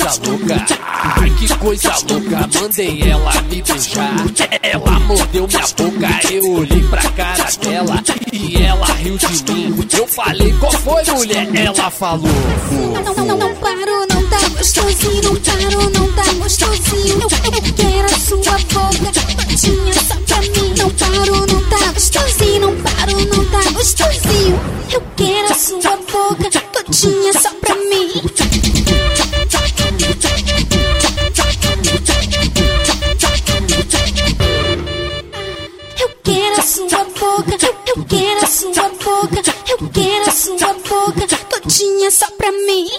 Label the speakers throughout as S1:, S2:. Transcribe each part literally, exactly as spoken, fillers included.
S1: louca, ai que coisa louca. Mandei ela me beijar, ela mordeu minha boca. Eu olhei pra cara dela e ela riu de mim. Eu falei, qual foi, mulher? Ela falou,
S2: Não, não, não, não paro, não tá gostosinho. Não paro, não tá gostosinho. Eu, eu quero a sua boca todinha só pra mim. Não paro, não tá gostosinho. Não paro, não tá gostosinho. Eu quero a sua boca todinha só pra mim. Eu quero a sua boca, eu, eu quero a sua boca, eu quero a sua boca todinha só pra mim.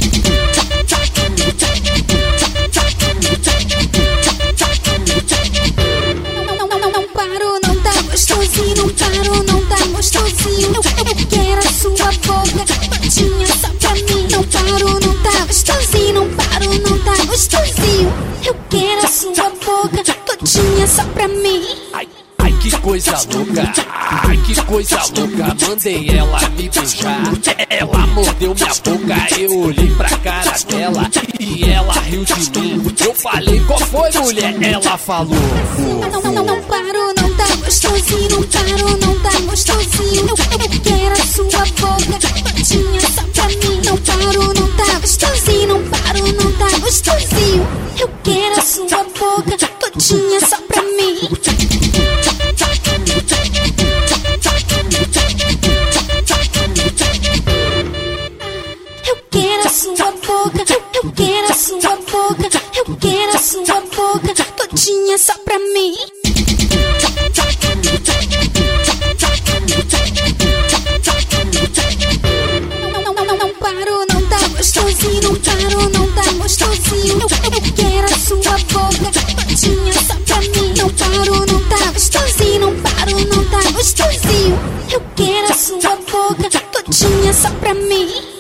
S2: Não, não, não, não, não paro, não tá gostosinho. Não paro, não tá gostosinho. Eu, eu quero a sua boca todinha só pra mim. Não paro, não tá gostosinho. Não paro, não tá gostosinho. Eu quero a sua boca todinha só pra mim.
S1: ai, ai que coisa louca, ai que coisa louca. Mandei ela me beijar, ela mordeu minha boca. Eu olhei pra cara dela e ela riu de mim. Eu falei, qual foi, mulher? Ela falou,
S2: Não, não, não, não paro, não tá gostosinho. Não paro, não tá gostosinho. Eu, eu quero a sua boca todinha só pra mim. Não paro, não tá gostosinho. Não paro, não tá gostosinho. Eu quero a sua boca todinha só pra mim. Eu quero a sua boca, eu, eu quero a sua boca, eu quero a sua boca todinha só pra mim. Não, não, não, não, não paro, não tá gostosinho. Não paro, não tá gostosinho. Eu, eu quero a sua boca todinha só pra mim. Não paro, não tá gostosinho. Não paro, não tá gostosinho. Eu quero a sua boca todinha só pra mim.